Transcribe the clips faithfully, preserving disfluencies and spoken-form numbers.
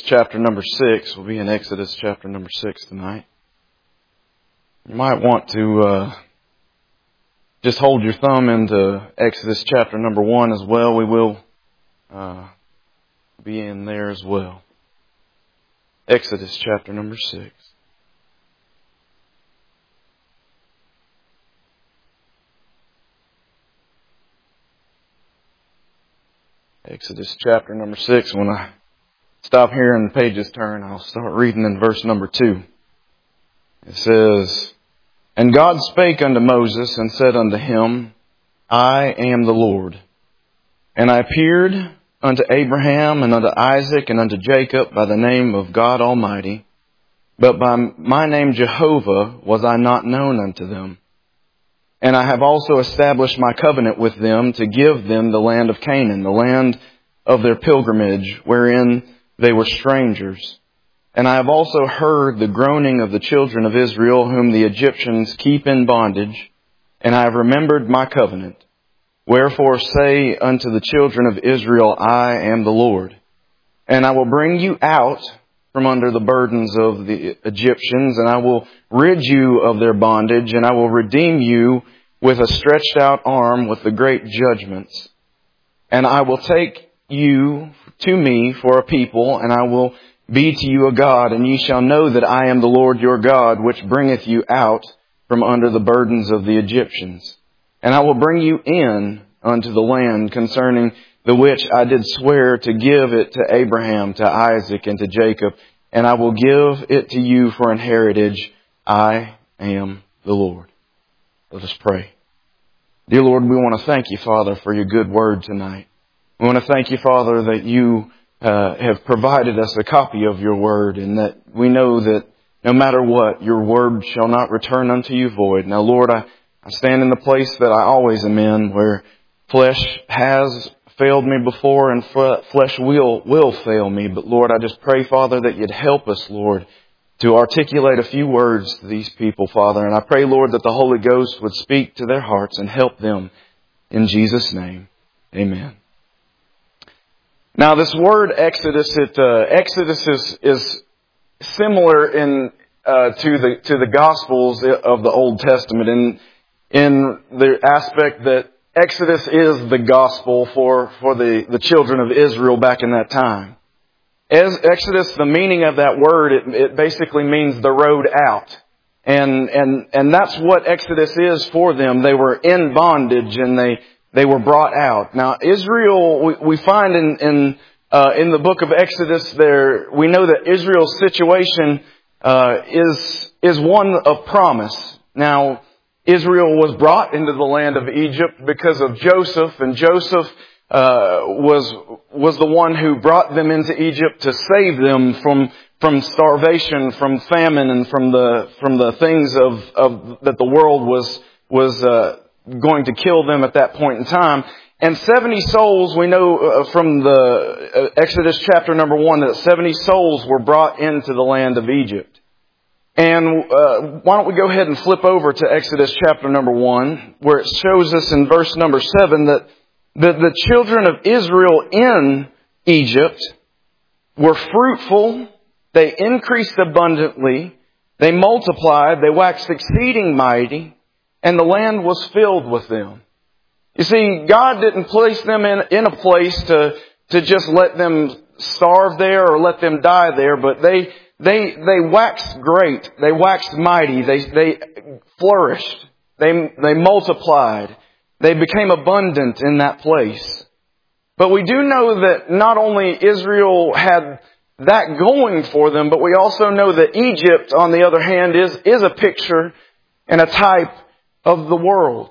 chapter number six. We'll be in Exodus chapter number six tonight. You might want to uh, just hold your thumb into Exodus chapter number one as well. We will uh, be in there as well. Exodus chapter number six. Exodus chapter number six. When I stop here and the pages turn, I'll start reading in verse number two. It says, "And God spake unto Moses and said unto him, I am the Lord. And I appeared unto Abraham and unto Isaac and unto Jacob by the name of God Almighty, but by my name Jehovah was I not known unto them. And I have also established my covenant with them to give them the land of Canaan, the land of their pilgrimage, wherein they were strangers. And I have also heard the groaning of the children of Israel, whom the Egyptians keep in bondage, and I have remembered my covenant. Wherefore say unto the children of Israel, I am the Lord. And I will bring you out from under the burdens of the Egyptians, and I will rid you of their bondage, and I will redeem you with a stretched out arm with the great judgments. And I will take you to me for a people, and I will be to you a God, and ye shall know that I am the Lord your God, which bringeth you out from under the burdens of the Egyptians. And I will bring you in unto the land concerning the which I did swear to give it to Abraham, to Isaac, and to Jacob, and I will give it to you for an heritage. I am the Lord." Let us pray. Dear Lord, we want to thank you, Father, for your good word tonight. We want to thank you, Father, that you uh, have provided us a copy of your word, and that we know that no matter what, your word shall not return unto you void. Now, Lord, I, I stand in the place that I always am in, where flesh has failed me before and flesh will will fail me. But Lord, I just pray, Father, that you'd help us, Lord, to articulate a few words to these people, Father. And I pray, Lord, that the Holy Ghost would speak to their hearts and help them. In Jesus' name, amen. Now, this word Exodus, it, uh, Exodus is, is similar in uh, to the to the Gospels of the Old Testament in in the aspect that Exodus is the gospel for, for the, the children of Israel back in that time. As Exodus, the meaning of that word, it, it basically means the road out. And, and, and that's what Exodus is for them. They were in bondage and they, they were brought out. Now, Israel, we, we find in, in, uh, in the book of Exodus there, we know that Israel's situation, uh, is, is one of promise. Now, Israel was brought into the land of Egypt because of Joseph, and Joseph uh, was was the one who brought them into Egypt to save them from from starvation, from famine, and from the from the things of, of that the world was was uh, going to kill them at that point in time. And seventy souls, we know uh, from the uh, Exodus chapter number one that seventy souls were brought into the land of Egypt. And uh, why don't we go ahead and flip over to Exodus chapter number one, where it shows us in verse number seven that the, the children of Israel in Egypt were fruitful, they increased abundantly, they multiplied, they waxed exceeding mighty, and the land was filled with them. You see, God didn't place them in, in a place to, to just let them starve there or let them die there, but they They, they waxed great. They waxed mighty. They, they flourished. They, they multiplied. They became abundant in that place. But we do know that not only Israel had that going for them, but we also know that Egypt, on the other hand, is, is a picture and a type of the world.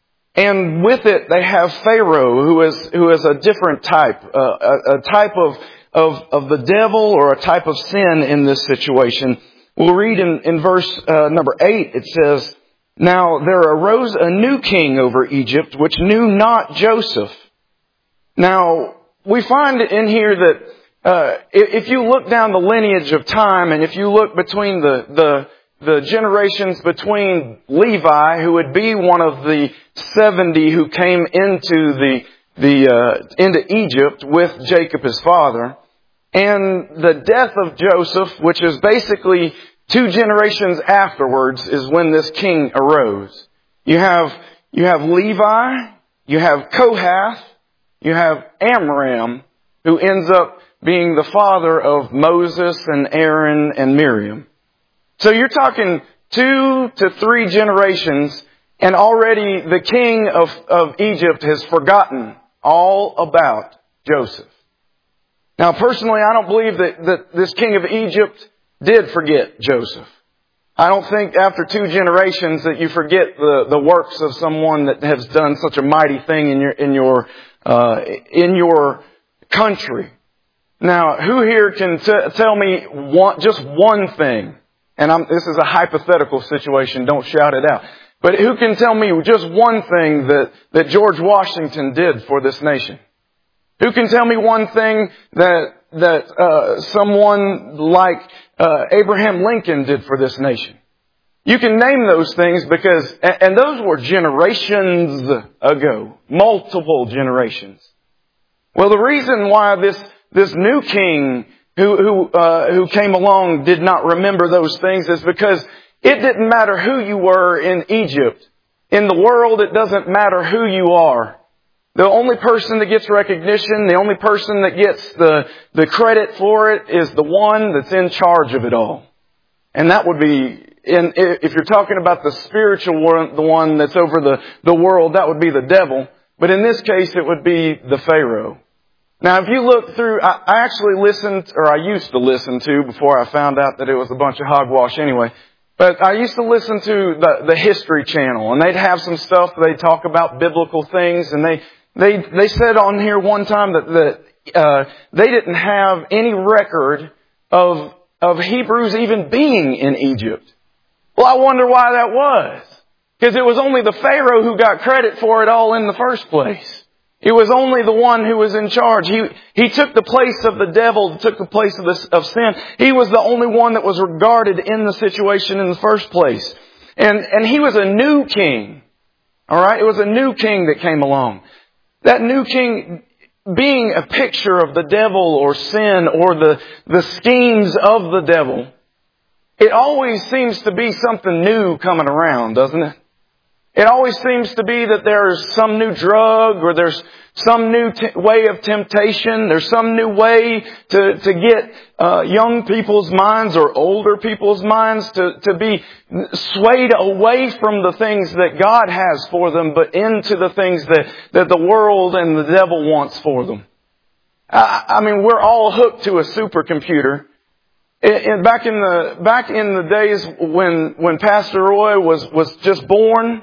And with it, they have Pharaoh, who is, who is a different type, uh, a, a type of Of, of the devil, or a type of sin in this situation. We'll read in, in verse uh, number eight, it says, "Now there arose a new king over Egypt, which knew not Joseph." Now, we find in here that uh, if you look down the lineage of time, and if you look between the, the, the generations between Levi, who would be one of the seventy who came into the the uh, into Egypt with Jacob his father, and the death of Joseph, which is basically two generations afterwards, is when this king arose. You have, you have Levi, you have Kohath, you have Amram, who ends up being the father of Moses and Aaron and Miriam. So you're talking two to three generations, and already the king of, of Egypt has forgotten all about Joseph. Now, personally, I don't believe that, that this king of Egypt did forget Joseph. I don't think after two generations that you forget the, the works of someone that has done such a mighty thing in your in your uh, in your country. Now, who here can t- tell me one, just one thing? And I'm, this is a hypothetical situation. Don't shout it out. But who can tell me just one thing that that George Washington did for this nation? Who can tell me one thing that that uh, someone like uh, Abraham Lincoln did for this nation? You can name those things because, and those were generations ago, multiple generations. Well, the reason why this this new king who who uh, who came along did not remember those things is because it didn't matter who you were in Egypt. In the world, it doesn't matter who you are. The only person that gets recognition, the only person that gets the, the credit for it is the one that's in charge of it all. And that would be, in, if you're talking about the spiritual one, the one that's over the, the world, that would be the devil. But in this case, it would be the Pharaoh. Now, if you look through, I, I actually listened, or I used to listen to, before I found out that it was a bunch of hogwash anyway. But I used to listen to the, the History Channel, and they'd have some stuff, they'd talk about biblical things, and they, They they said on here one time that that uh, they didn't have any record of of Hebrews even being in Egypt. Well, I wonder why that was. Because it was only the Pharaoh who got credit for it all in the first place. It was only the one who was in charge. He he took the place of the devil, took the place of the, of sin. He was the only one that was regarded in the situation in the first place. And and he was a new king. All right, it was a new king that came along. That new king being a picture of the devil or sin or the, the schemes of the devil, it always seems to be something new coming around, doesn't it? It always seems to be that there's some new drug or there's some new t- way of temptation. There's some new way to, to get uh, young people's minds or older people's minds to, to be swayed away from the things that God has for them, but into the things that, that the world and the devil wants for them. I, I mean, we're all hooked to a supercomputer. And back in the back in the days when when Pastor Roy was was just born,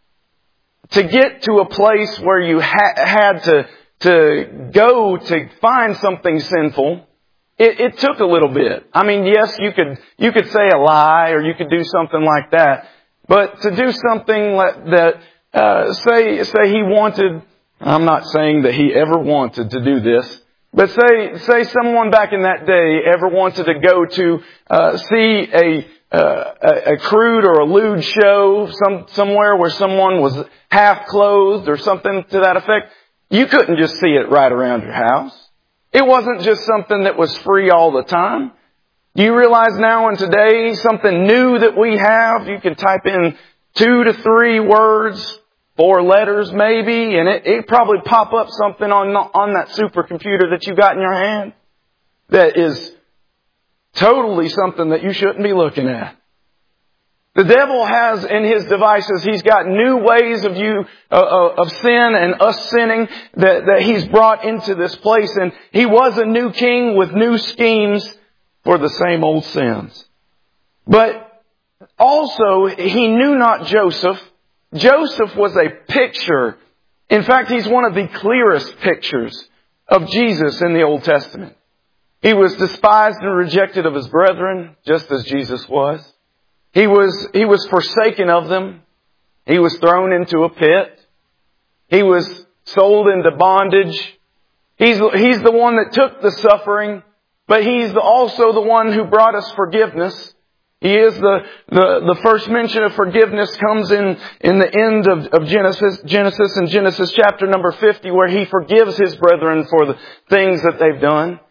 to get to a place where you ha- had to to go to find something sinful, it, it took a little bit. I mean, yes, you could you could say a lie or you could do something like that, but to do something that uh, say say he wanted, I'm not saying that he ever wanted to do this, but say say someone back in that day ever wanted to go to uh, see a Uh, a, a crude or a lewd show, some somewhere where someone was half clothed or something to that effect, you couldn't just see it right around your house. It wasn't just something that was free all the time. Do you realize now in today, something new that we have, you can type in two to three words, four letters maybe, and it, it probably pop up something on, on that supercomputer that you got in your hand that is totally something that you shouldn't be looking at. The devil has in his devices, he's got new ways of you, uh, of sin and us sinning that, that he's brought into this place. And he was a new king with new schemes for the same old sins. But also, he knew not Joseph. Joseph was a picture. In fact, he's one of the clearest pictures of Jesus in the Old Testament. He was despised and rejected of his brethren, just as Jesus was. He was, he was forsaken of them. He was thrown into a pit. He was sold into bondage. He's, he's the one that took the suffering, but he's also the one who brought us forgiveness. He is the, the, the first mention of forgiveness comes in, in the end of, of Genesis, Genesis in Genesis chapter number fifty, where he forgives his brethren for the things that they've done.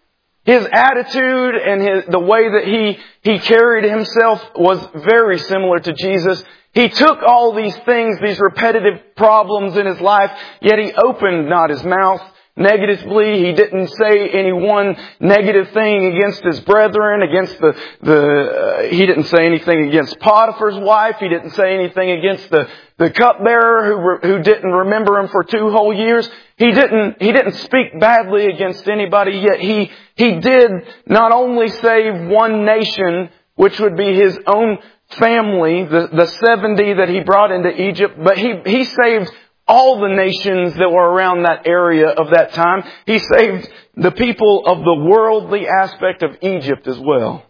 His attitude and his, the way that he, he carried himself was very similar to Jesus. He took all these things, these repetitive problems in his life, yet he opened not his mouth negatively. He didn't say any one negative thing against his brethren, against the, the, uh, he didn't say anything against Potiphar's wife. He didn't say anything against the, the cupbearer who, re, who didn't remember him for two whole years. He didn't, he didn't speak badly against anybody, yet he, he did not only save one nation, which would be his own family, the, the seventy that he brought into Egypt, but he, he saved all the nations that were around that area of that time. He saved the people of the worldly aspect of Egypt as well.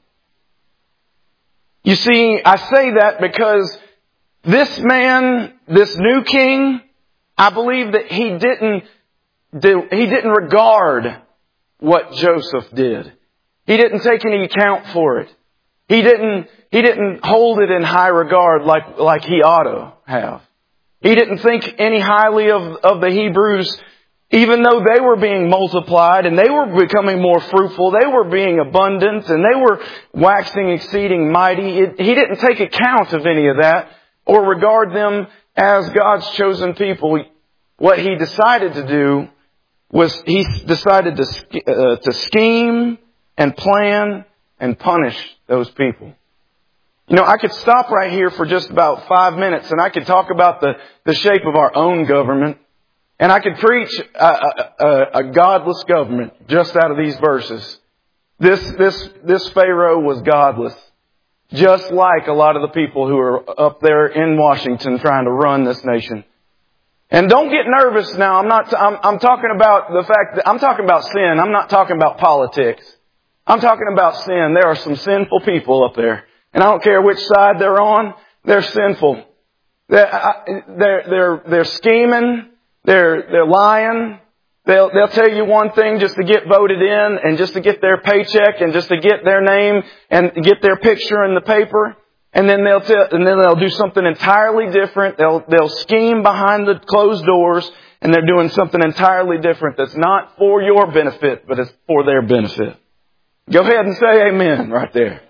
You see, I say that because this man, this new king, I believe that he didn't do, he didn't regard what Joseph did. He didn't take any account for it. He didn't, he didn't hold it in high regard like, like he ought to have. He didn't think any highly of, of the Hebrews, even though they were being multiplied and they were becoming more fruitful, they were being abundant and they were waxing exceeding mighty. It, he didn't take account of any of that or regard them as God's chosen people. What he decided to do was he decided to, uh, to scheme and plan and punish those people. You know, I could stop right here for just about five minutes and I could talk about the, the shape of our own government. And I could preach a, a, a godless government just out of these verses. This, this, this Pharaoh was godless. Just like a lot of the people who are up there in Washington trying to run this nation. And don't get nervous now. I'm not, I'm, I'm talking about the fact that I'm talking about sin. I'm not talking about politics. I'm talking about sin. There are some sinful people up there. And I don't care which side they're on, they're sinful. They're, they're, they're, they're scheming, they're, they're lying. They'll, they'll tell you one thing just to get voted in and just to get their paycheck and just to get their name and get their picture in the paper. And then they'll tell, and then they'll do something entirely different. They'll, they'll scheme behind the closed doors and they're doing something entirely different that's not for your benefit, but it's for their benefit. Go ahead and say amen right there.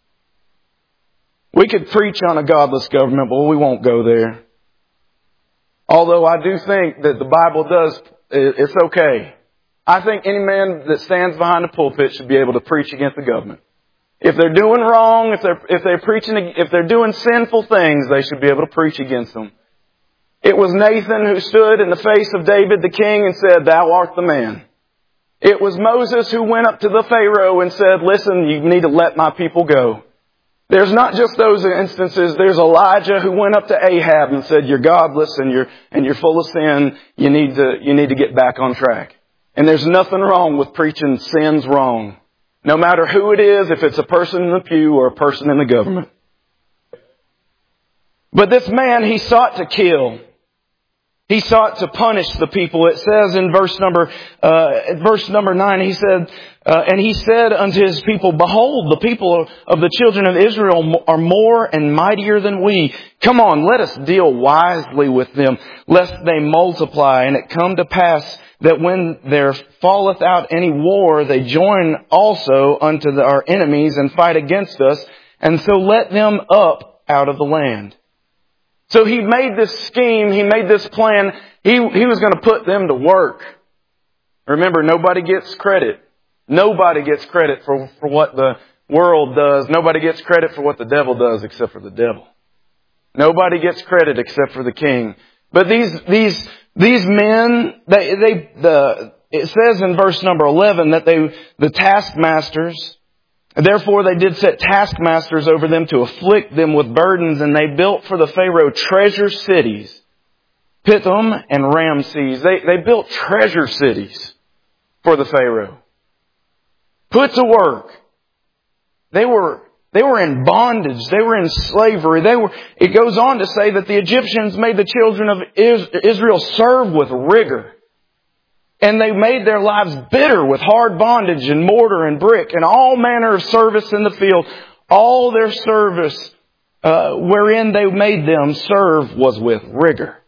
We could preach on a godless government, but we won't go there. Although I do think that the Bible does, it's okay. I think any man that stands behind the pulpit should be able to preach against the government. If they're doing wrong, if they're, if they're preaching, if they're doing sinful things, they should be able to preach against them. It was Nathan who stood in the face of David the king and said, "Thou art the man." It was Moses who went up to the Pharaoh and said, "Listen, you need to let my people go." There's not just those instances. There's Elijah who went up to Ahab and said, "You're godless and you're, and you're full of sin. You need to, you need to get back on track." And there's nothing wrong with preaching sin's wrong. No matter who it is, if it's a person in the pew or a person in the government. But this man, he sought to kill. He sought to punish the people. It says in verse number, uh, verse number nine, he said, uh, and he said unto his people, "Behold, the people of the children of Israel are more and mightier than we. Come on, let us deal wisely with them, lest they multiply. And it come to pass that when there falleth out any war, they join also unto the, our enemies and fight against us. And so let them up out of the land." So he made this scheme, he made this plan. He, he was going to put them to work. Remember, nobody gets credit. Nobody gets credit for, for what the world does. Nobody gets credit for what the devil does except for the devil. Nobody gets credit except for the king. But these, these, these men, they, they, the, it says in verse number eleven that they, the taskmasters, therefore they did set taskmasters over them to afflict them with burdens, and they built for the Pharaoh treasure cities, Pithom and Ramses. They, they built treasure cities for the Pharaoh. Put to work. They were, they were in bondage. They were in slavery. They were, it goes on to say that the Egyptians made the children of Israel serve with rigor. And they made their lives bitter with hard bondage and mortar and brick and all manner of service in the field. All their service, uh, wherein they made them serve was with rigor.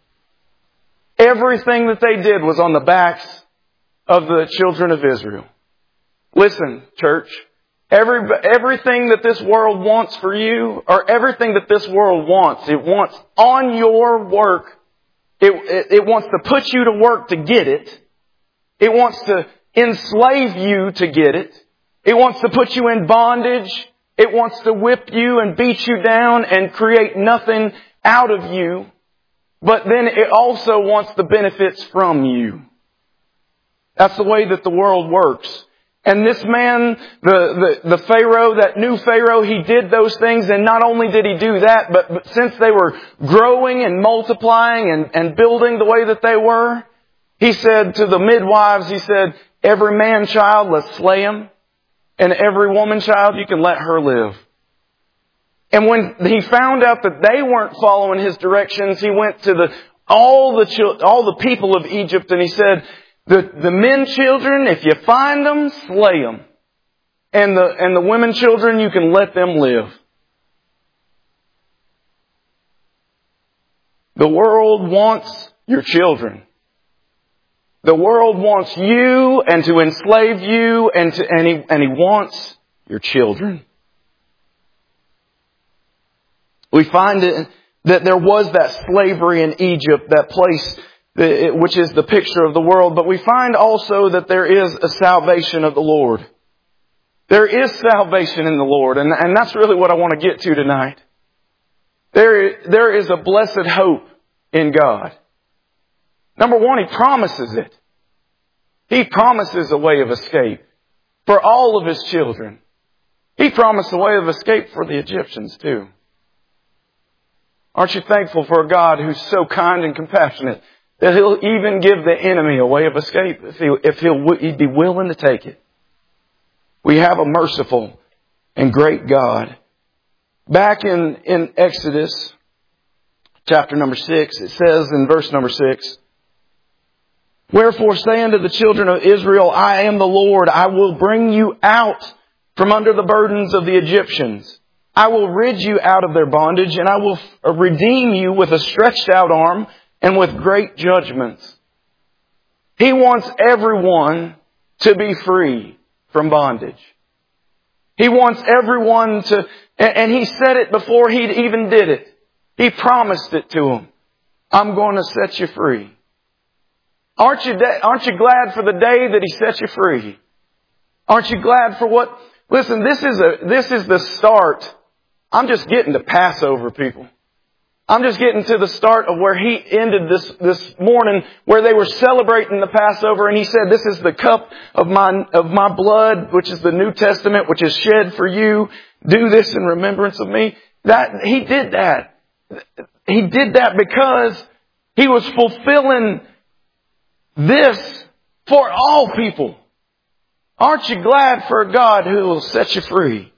Everything that they did was on the backs of the children of Israel. Listen, church, every, everything that this world wants for you, or everything that this world wants, it wants on your work. It, it, it wants to put you to work to get it. It wants to enslave you to get it. It wants to put you in bondage. It wants to whip you and beat you down and create nothing out of you. But then it also wants the benefits from you. That's the way that the world works. And this man, the, the, the Pharaoh, that new Pharaoh, he did those things. And not only did he do that, but, but since they were growing and multiplying and, and building the way that they were, he said to the midwives, he said, every man child, let's slay him. And every woman child, you can let her live. And when he found out that they weren't following his directions, he went to the all the chil- all the people of Egypt and he said, the, the men children, if you find them, slay them. And the, and the women children, you can let them live. The world wants your children. The world wants you and to enslave you and to, and he, and he wants your children. We find it, that there was that slavery in Egypt, that place which is the picture of the world. But we find also that there is a salvation of the Lord. There is salvation in the Lord. And, and that's really what I want to get to tonight. There, there is a blessed hope in God. Number one, He promises it. He promises a way of escape for all of His children. He promised a way of escape for the Egyptians too. Aren't you thankful for a God who's so kind and compassionate that He'll even give the enemy a way of escape if, he, if he'll, he'd be willing to take it? We have a merciful and great God. Back in, in Exodus chapter number six, it says in verse number six, wherefore say unto the children of Israel, I am the Lord. I will bring you out from under the burdens of the Egyptians. I will rid you out of their bondage, and I will redeem you with a stretched out arm and with great judgments. He wants everyone to be free from bondage. He wants everyone to, and He said it before He even did it. He promised it to them. I'm going to set you free. Aren't you, aren't you glad for the day that He set you free? Aren't you glad for what? Listen, this is a, this is the start. I'm just getting to Passover, people. I'm just getting to the start of where He ended this, this morning, where they were celebrating the Passover, and He said, this is the cup of my, of my blood, which is the New Testament, which is shed for you. Do this in remembrance of me. That, He did that. He did that because He was fulfilling this for all people. Aren't you glad for a God who will set you free?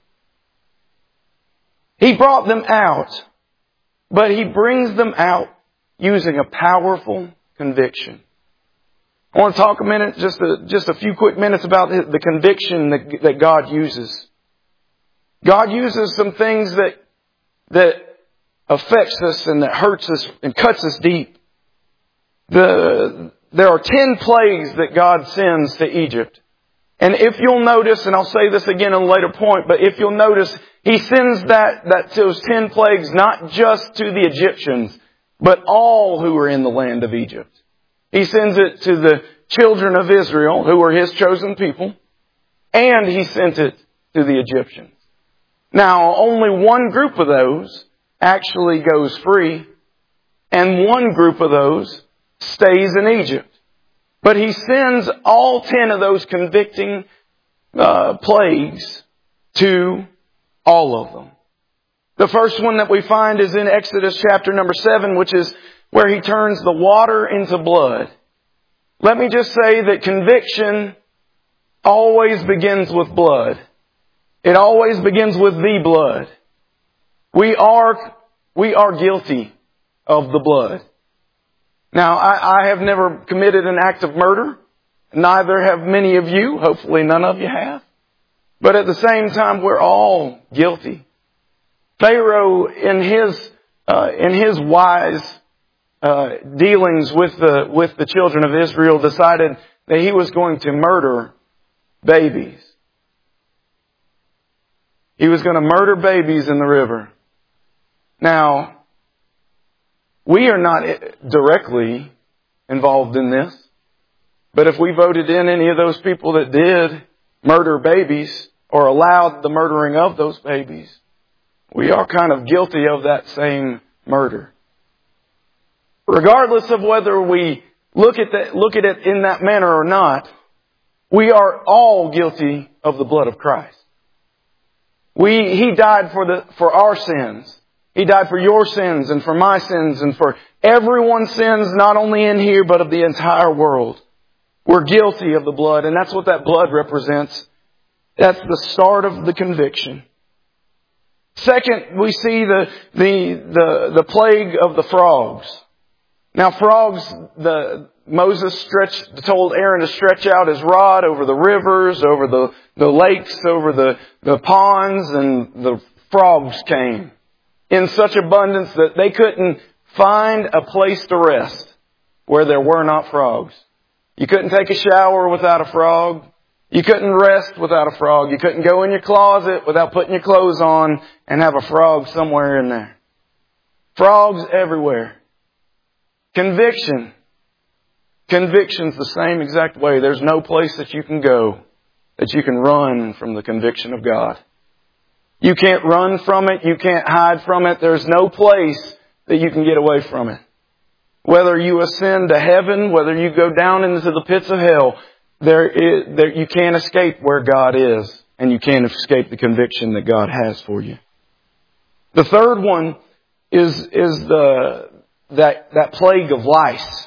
He brought them out, but He brings them out using a powerful conviction. I want to talk a minute, just a, just a few quick minutes about the conviction that, that God uses. God uses some things that, that affects us and that hurts us and cuts us deep. The, there are ten plagues that God sends to Egypt. And if you'll notice, and I'll say this again in a later point, but if you'll notice, He sends that, that those ten plagues not just to the Egyptians, but all who are in the land of Egypt. He sends it to the children of Israel, who were His chosen people, and He sent it to the Egyptians. Now, only one group of those actually goes free, and one group of those stays in Egypt. But He sends all ten of those convicting uh, plagues to all of them. The first one that we find is in Exodus chapter number seven, which is where He turns the water into blood. Let me just say that conviction always begins with blood. It always begins with the blood. We are, we are guilty of the blood. Now, I, I have never committed an act of murder. Neither have many of you. Hopefully none of you have. But at the same time, we're all guilty. Pharaoh, in his, uh, in his wise, uh, dealings with the, with the children of Israel, decided that he was going to murder babies. He was going to murder babies in the river. Now, we are not directly involved in this. But if we voted in any of those people that did murder babies or allowed the murdering of those babies, we are kind of guilty of that same murder. Regardless of whether we look at that, look at it in that manner or not, we are all guilty of the blood of Christ. We, He died for the, for our sins. He died for your sins and for my sins and for everyone's sins, not only in here, but of the entire world. We're guilty of the blood, and that's what that blood represents. That's the start of the conviction. Second, we see the, the, the, the plague of the frogs. Now frogs, the, Moses stretched, told Aaron to stretch out his rod over the rivers, over the, the lakes, over the, the ponds, and the frogs came in such abundance that they couldn't find a place to rest where there were not frogs. You couldn't take a shower without a frog. You couldn't rest without a frog. You couldn't go in your closet without putting your clothes on and have a frog somewhere in there. Frogs everywhere. Conviction. Conviction's the same exact way. There's no place that you can go that you can run from the conviction of God. You can't run from it. You can't hide from it. There's no place that you can get away from it. Whether you ascend to heaven, whether you go down into the pits of hell, there is, there, you can't escape where God is, and you can't escape the conviction that God has for you. The third one is is the that that plague of lice,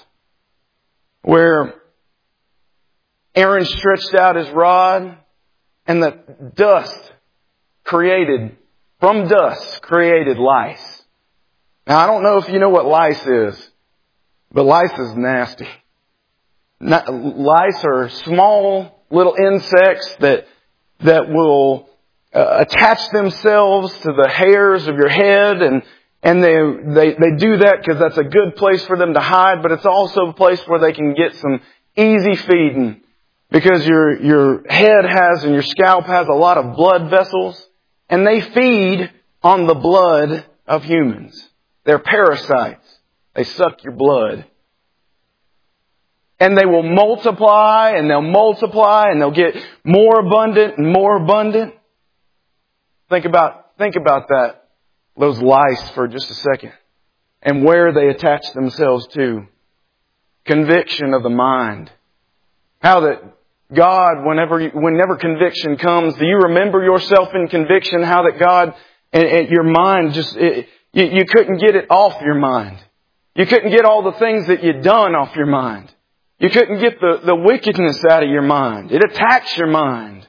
where Aaron stretched out his rod, and the dust created from dust created lice. Now I don't know if you know what lice is. But lice is nasty. Lice are small little insects that that will uh, attach themselves to the hairs of your head, and and they they they do that because that's a good place for them to hide. But it's also a place where they can get some easy feeding, because your your head has and your scalp has a lot of blood vessels, and they feed on the blood of humans. They're parasites. They suck your blood. And they will multiply, and they'll multiply, and they'll get more abundant and more abundant. Think about, think about that, those lice for just a second. And where they attach themselves to. Conviction of the mind. How that God, whenever you, whenever conviction comes, do you remember yourself in conviction? How that God, and, and your mind just, it, you, you couldn't get it off your mind. You couldn't get all the things that you'd done off your mind. You couldn't get the, the wickedness out of your mind. It attacks your mind.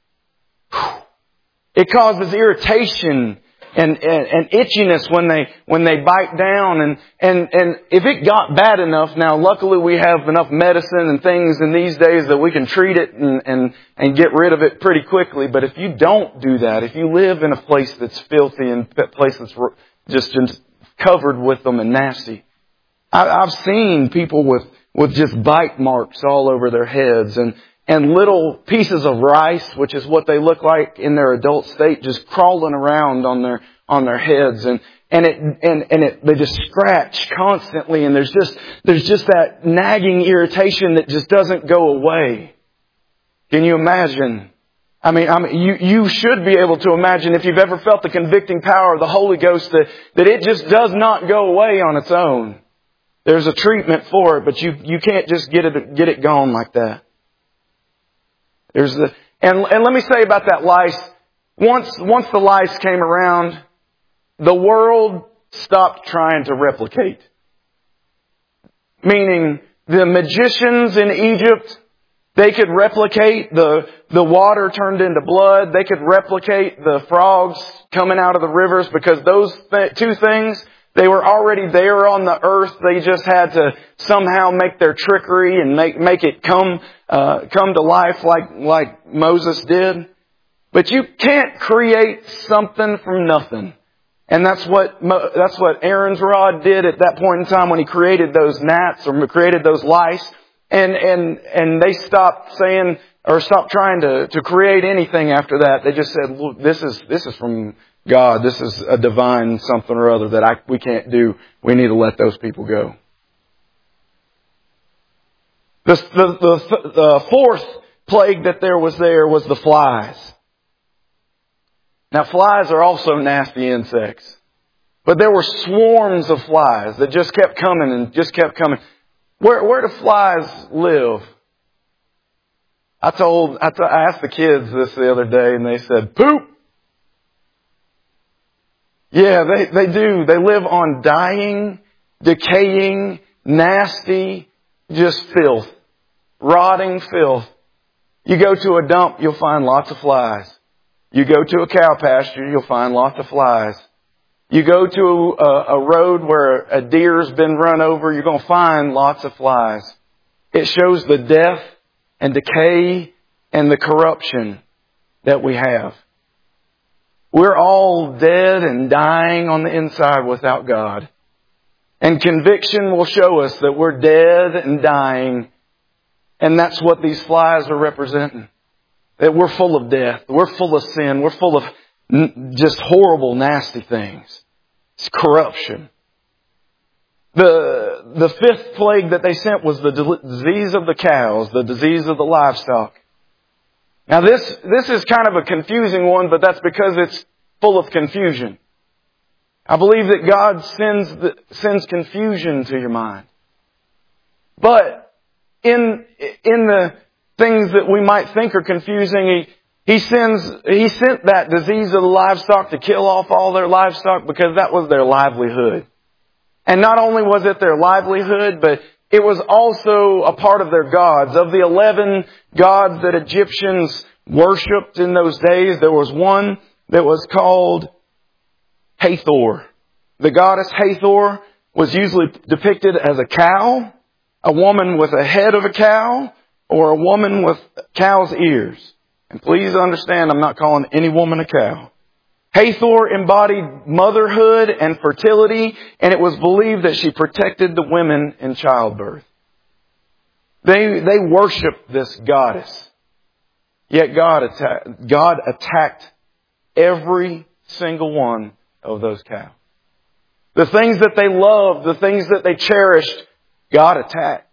It causes irritation and, and, and itchiness when they when they bite down. And, and, and if it got bad enough, now luckily we have enough medicine and things in these days that we can treat it and, and, and get rid of it pretty quickly. But if you don't do that, if you live in a place that's filthy and a place that's just, just covered with them and nasty, I've seen people with, with just bite marks all over their heads and, and little pieces of rice, which is what they look like in their adult state, just crawling around on their, on their heads. And, and it, and, and it, they just scratch constantly. And there's just, there's just that nagging irritation that just doesn't go away. Can you imagine? I mean, I mean, you, you should be able to imagine, if you've ever felt the convicting power of the Holy Ghost, that, that it just does not go away on its own. There's a treatment for it, but you, you can't just get it, get it gone like that. There's the, and, and let me say about that lice. Once, once the lice came around, the world stopped trying to replicate. Meaning, the magicians in Egypt, they could replicate the, the water turned into blood. They could replicate the frogs coming out of the rivers, because those th- two things, they were already there on the earth. They just had to somehow make their trickery and make make it come uh, come to life like like Moses did. But you can't create something from nothing, and that's what that's what Aaron's rod did at that point in time when he created those gnats or created those lice. And, and, and they stopped saying, or stopped trying to, to create anything after that. They just said, look, this is, this is from God. This is a divine something or other that I, we can't do. We need to let those people go. The, the, the, the fourth plague that there was there was the flies. Now flies are also nasty insects. But there were swarms of flies that just kept coming and just kept coming. Where, where do flies live? I told, I, t- I asked the kids this the other day and they said, poop. Yeah, they, they do. They live on dying, decaying, nasty, just filth. Rotting filth. You go to a dump, you'll find lots of flies. You go to a cow pasture, you'll find lots of flies. You go to a, a road where a deer's been run over, you're going to find lots of flies. It shows the death and decay and the corruption that we have. We're all dead and dying on the inside without God. And conviction will show us that we're dead and dying. And that's what these flies are representing. That we're full of death. We're full of sin. We're full of just horrible, nasty things. It's corruption. The, the fifth plague that they sent was the disease of the cows, the disease of the livestock. Now this, this is kind of a confusing one, but that's because it's full of confusion. I believe that God sends, the, sends confusion to your mind. But in, in the things that we might think are confusing, He, He sends, He sent that disease of the livestock to kill off all their livestock because that was their livelihood. And not only was it their livelihood, but it was also a part of their gods. Of the eleven gods that Egyptians worshipped in those days, there was one that was called Hathor. The goddess Hathor was usually depicted as a cow, a woman with a head of a cow, or a woman with cow's ears. And please understand, I'm not calling any woman a cow. Hathor embodied motherhood and fertility, and it was believed that she protected the women in childbirth. They, they worshiped this goddess. Yet God attacked, God attacked every single one of those cows. The things that they loved, the things that they cherished, God attacked.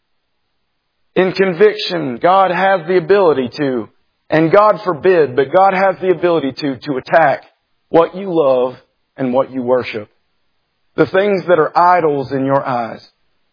In conviction, God has the ability to, and God forbid, but God has the ability to, to attack what you love and what you worship. The things that are idols in your eyes.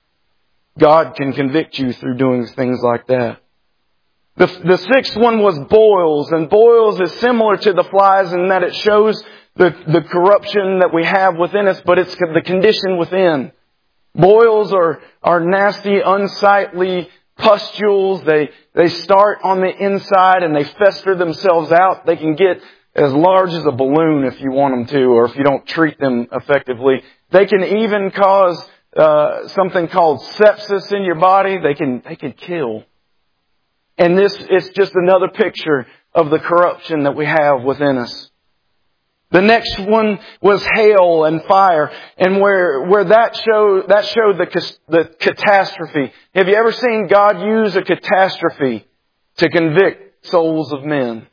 God can convict you through doing things like that. The, the sixth one was boils, and boils is similar to the flies in that it shows the, the corruption that we have within us, but it's the condition within. Boils are, are nasty, unsightly pustules. They, they start on the inside and they fester themselves out. They can get as large as a balloon if you want them to, or if you don't treat them effectively. They can even cause uh, something called sepsis in your body. They can, they can kill. And this is just another picture of the corruption that we have within us. The next one was hail and fire, and where where that showed that showed the the catastrophe. Have you ever seen God use a catastrophe to convict souls of men?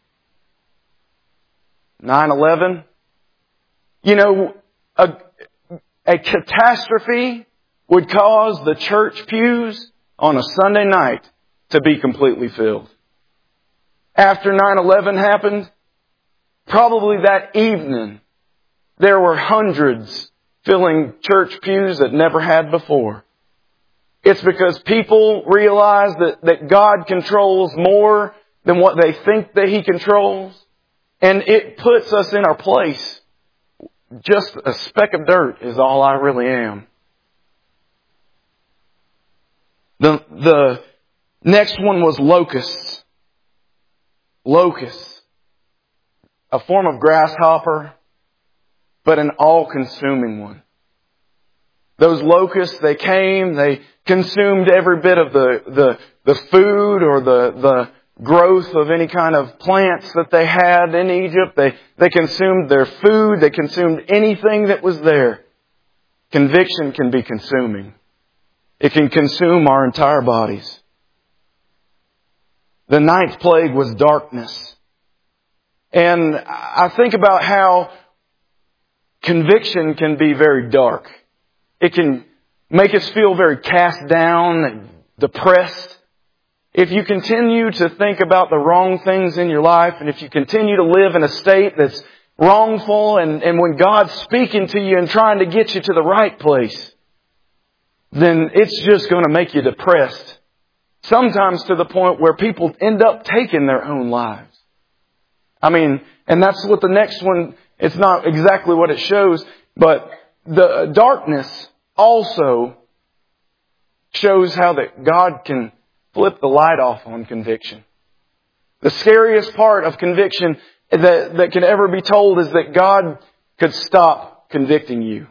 nine eleven. You know, a, a catastrophe would cause the church pews on a Sunday night to be completely filled. After nine eleven happened, probably that evening, there were hundreds filling church pews that never had before. It's because people realize that, that God controls more than what they think that He controls. And it puts us in our place. Just a speck of dirt is all I really am. The, the next one was locusts. Locusts. A form of grasshopper, but an all-consuming one. Those locusts, they came, they consumed every bit of the, the, the food or the, the growth of any kind of plants that they had in Egypt. They, they consumed their food. They consumed anything that was there. Conviction can be consuming. It can consume our entire bodies. The ninth plague was darkness. And I think about how conviction can be very dark. It can make us feel very cast down and depressed. If you continue to think about the wrong things in your life, and if you continue to live in a state that's wrongful, and, and when God's speaking to you and trying to get you to the right place, then it's just going to make you depressed. Sometimes to the point where people end up taking their own lives. I mean, and that's what the next one, it's not exactly what it shows, but the darkness also shows how that God can flip the light off on conviction. The scariest part of conviction that, that can ever be told is that God could stop convicting you.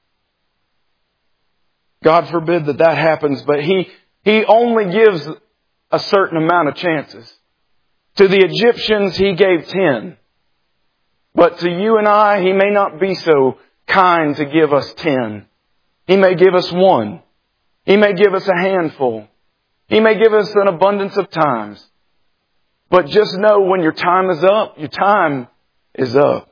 God forbid that that happens, but He, He only gives a certain amount of chances. To the Egyptians, He gave ten. But to you and I, He may not be so kind to give us ten. He may give us one. He may give us a handful. He may give us an abundance of times. But just know when your time is up, your time is up.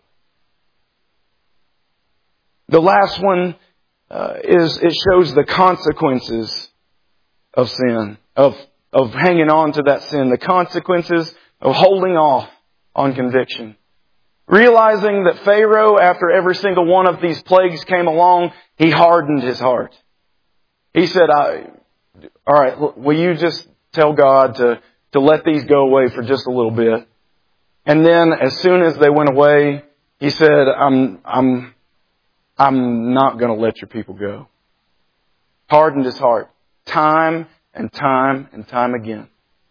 The last one uh, is it shows the consequences of sin, of, of hanging on to that sin, the consequences of holding off on conviction. Realizing that Pharaoh, after every single one of these plagues came along, he hardened his heart. He said, I, all right, will you just tell God to, to let these go away for just a little bit? And then as soon as they went away, he said, I'm, I'm, I'm not going to let your people go. Hardened his heart. Time and time and time again.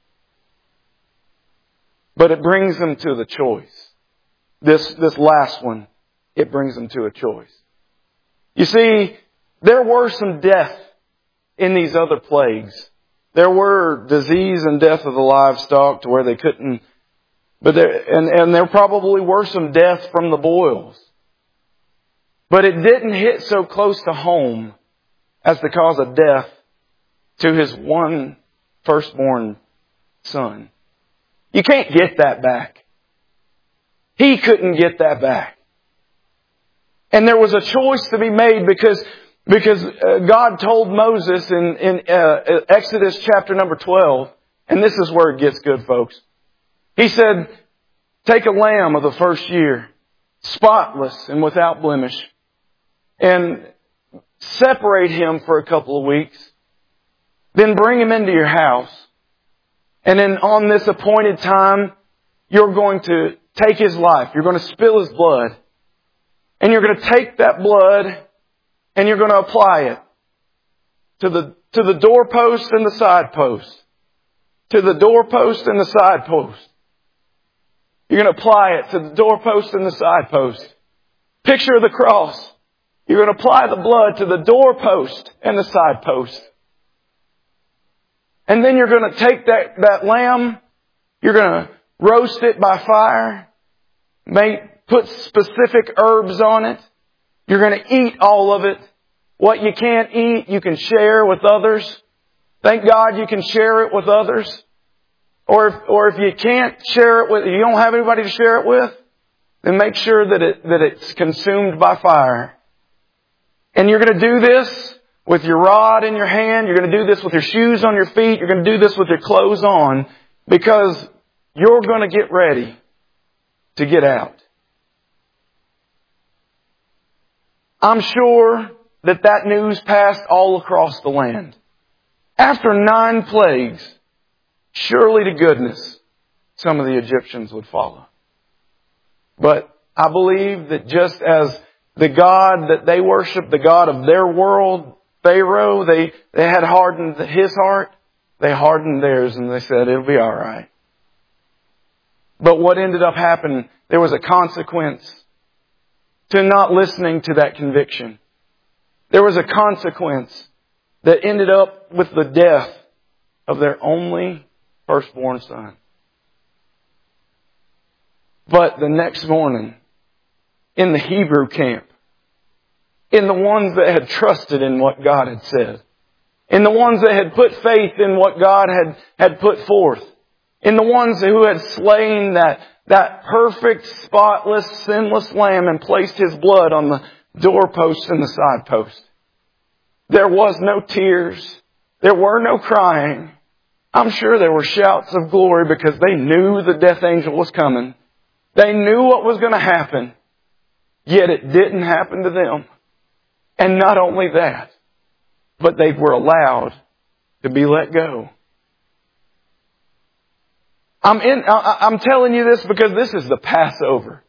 But it brings them to the choice. This, this last one, it brings them to a choice. You see, there were some death in these other plagues. There were disease and death of the livestock to where they couldn't, but there, and, and there probably were some death from the boils. But it didn't hit so close to home as to cause a death to his one firstborn son. You can't get that back. He couldn't get that back. And there was a choice to be made because, because God told Moses in, in uh, Exodus chapter number twelve, and this is where it gets good, folks. He said, take a lamb of the first year, spotless and without blemish, and separate him for a couple of weeks. Then bring him into your house. And then on this appointed time, you're going to take his life. You're going to spill his blood. And you're going to take that blood and you're going to apply it to the, to the doorpost and the side post. To the doorpost and the side post. You're going to apply it to the doorpost and the side post. Picture of the cross. You're going to apply the blood to the doorpost and the side post. And then you're going to take that, that lamb. You're going to roast it by fire. Make, put specific herbs on it. You're going to eat all of it. What you can't eat, you can share with others. Thank God you can share it with others. Or if, or if you can't share it with, you don't have anybody to share it with, then make sure that it, that it's consumed by fire. And you're going to do this with your rod in your hand. You're going to do this with your shoes on your feet. You're going to do this with your clothes on, because you're going to get ready to get out. I'm sure that that news passed all across the land. After nine plagues, surely to goodness, some of the Egyptians would follow. But I believe that just as the God that they worshiped, the God of their world, Pharaoh, they, they had hardened his heart. They hardened theirs and they said, it'll be all right. But what ended up happening, there was a consequence to not listening to that conviction. There was a consequence that ended up with the death of their only firstborn son. But the next morning, in the Hebrew camp, in the ones that had trusted in what God had said, in the ones that had put faith in what God had, had put forth, in the ones who had slain that, that perfect, spotless, sinless lamb and placed His blood on the doorpost and the side post. There was no tears. There were no crying. I'm sure there were shouts of glory because they knew the death angel was coming. They knew what was going to happen. Yet it didn't happen to them. And not only that, but they were allowed to be let go. I'm in, I'm telling you this because this is the Passover.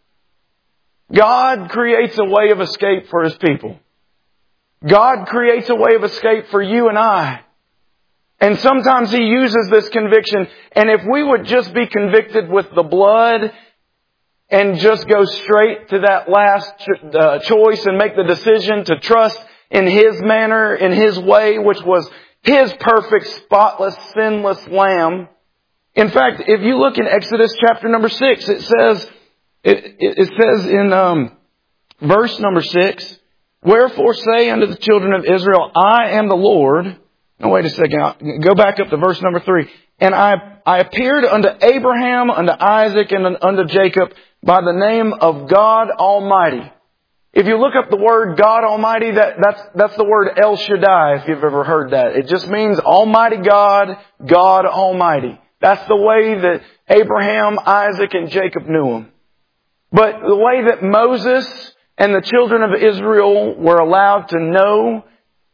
God creates a way of escape for His people. God creates a way of escape for you and I. And sometimes He uses this conviction. And if we would just be convicted with the blood and just go straight to that last uh, choice and make the decision to trust in His manner, in His way, which was His perfect, spotless, sinless lamb. In fact, if you look in Exodus chapter number six, it says, it, it says in um, verse number six, "Wherefore say unto the children of Israel, I am the Lord." No, wait a second. I'll go back up to verse number three. "And I, I appeared unto Abraham, unto Isaac, and unto Jacob by the name of God Almighty." If you look up the word God Almighty, that, that's, that's the word El Shaddai, if you've ever heard that. It just means Almighty God, God Almighty. That's the way that Abraham, Isaac, and Jacob knew Him. But the way that Moses and the children of Israel were allowed to know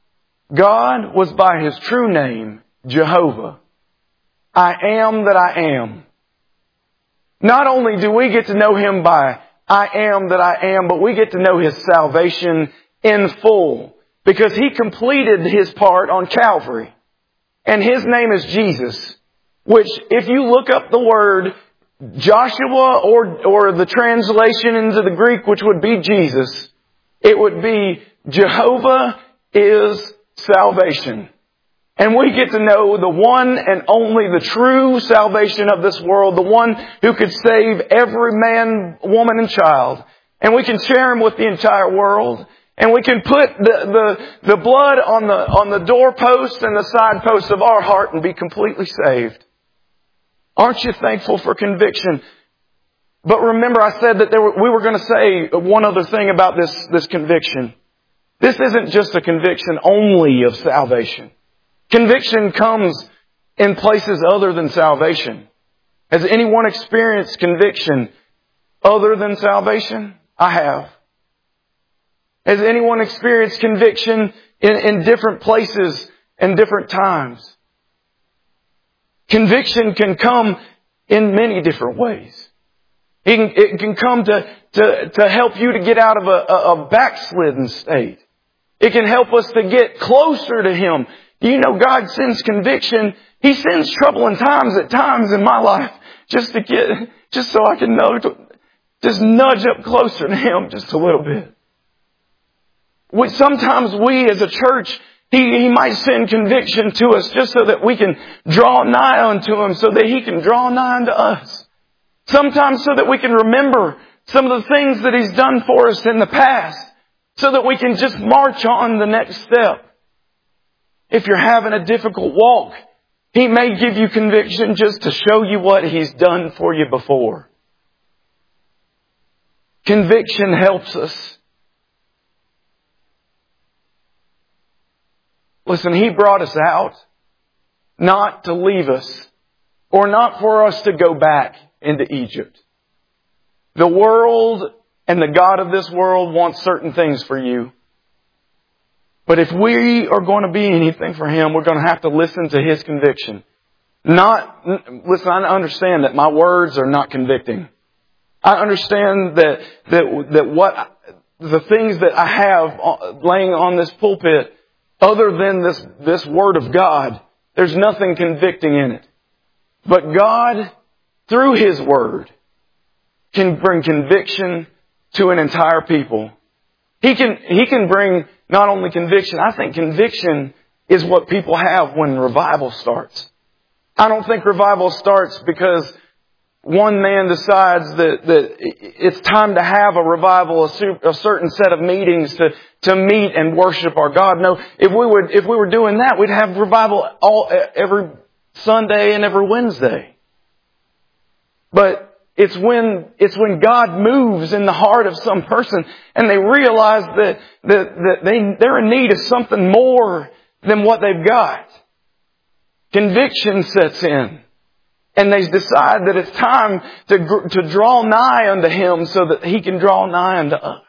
God was by His true name, Jehovah. I am that I am. Not only do we get to know Him by I am that I am, but we get to know His salvation in full. Because He completed His part on Calvary. And His name is Jesus. Which, if you look up the word Joshua or, or the translation into the Greek, which would be Jesus, it would be Jehovah is salvation. And we get to know the one and only, the true salvation of this world, the one who could save every man, woman, and child. And we can share Him with the entire world. And we can put the, the, the blood on the, on the doorpost and the side posts of our heart and be completely saved. Aren't you thankful for conviction? But remember, I said that there were, we were going to say one other thing about this, this conviction. This isn't just a conviction only of salvation. Conviction comes in places other than salvation. Has anyone experienced conviction other than salvation? I have. Has anyone experienced conviction in, in different places and different times? Conviction can come in many different ways. It can, it can come to, to, to help you to get out of a, a, a backslidden state. It can help us to get closer to Him. You know, God sends conviction. He sends troubling times at times in my life just to get, just so I can know, to just nudge up closer to Him just a little bit. We, sometimes we as a church, He, he might send conviction to us just so that we can draw nigh unto Him, so that He can draw nigh unto us. Sometimes so that we can remember some of the things that He's done for us in the past, so that we can just march on the next step. If you're having a difficult walk, He may give you conviction just to show you what He's done for you before. Conviction helps us. Listen, He brought us out not to leave us or not for us to go back into Egypt. The world and the God of this world wants certain things for you. But if we are going to be anything for Him, we're going to have to listen to His conviction. Not, listen, I understand that my words are not convicting. I understand that, that, that what, the things that I have laying on this pulpit, other than this, this Word of God, there's nothing convicting in it. But God, through His Word, can bring conviction to an entire people. He can, He can bring not only conviction, I think conviction is what people have when revival starts. I don't think revival starts because one man decides that, that it's time to have a revival, a, su- a certain set of meetings to, to meet and worship our God. No, if we would, if we were doing that, we'd have revival all, every Sunday and every Wednesday. But it's when, it's when God moves in the heart of some person and they realize that, that, that they, they're in need of something more than what they've got. Conviction sets in. And they decide that it's time to, to draw nigh unto Him so that He can draw nigh unto us.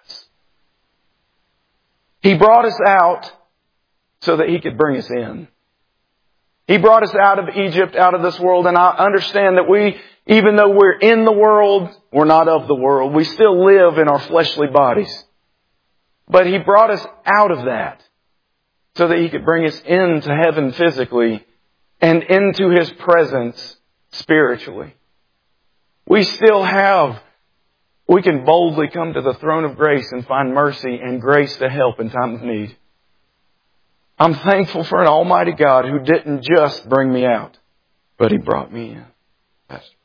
He brought us out so that He could bring us in. He brought us out of Egypt, out of this world, and I understand that we, even though we're in the world, we're not of the world. We still live in our fleshly bodies. But He brought us out of that so that He could bring us into heaven physically and into His presence spiritually. We still have, we can boldly come to the throne of grace and find mercy and grace to help in time of need. I'm thankful for an almighty God who didn't just bring me out, but He brought me in. Pastor.